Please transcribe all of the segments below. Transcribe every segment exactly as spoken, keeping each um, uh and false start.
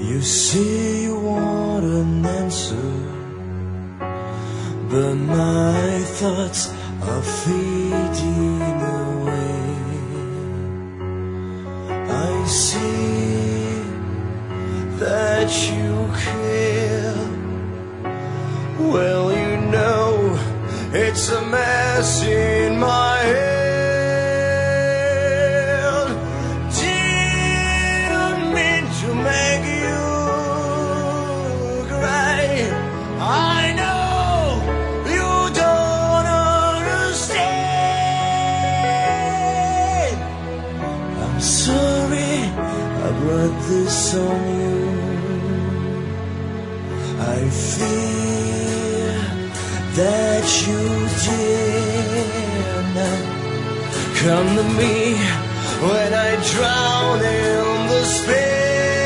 You say you want an answer, but my thoughts are fading away. I see that you care. Well, you know it's a mess in my head. Didn't mean to make you cry. I know you don't understand. I'm sorry I brought this on you. I fear that you dare not come to me when I drown in the space.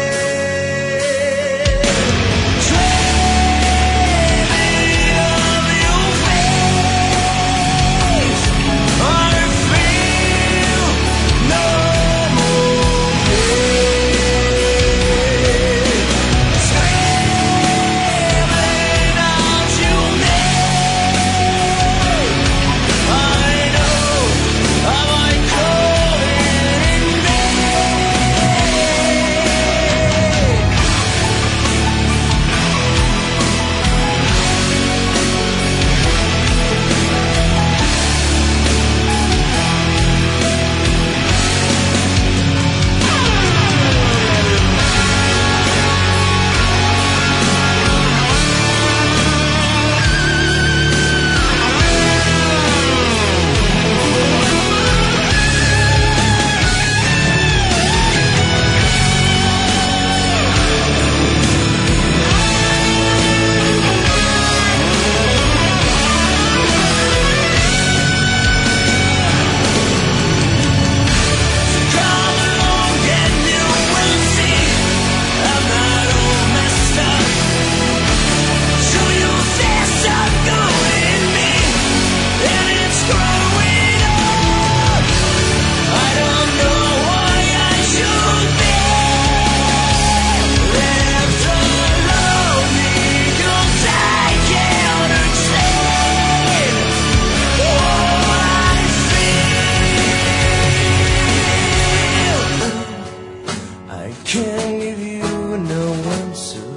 Can't give you no answer,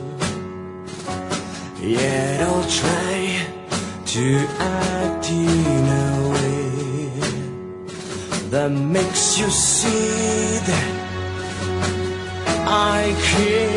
yet I'll try to act in a way that makes you see that I care.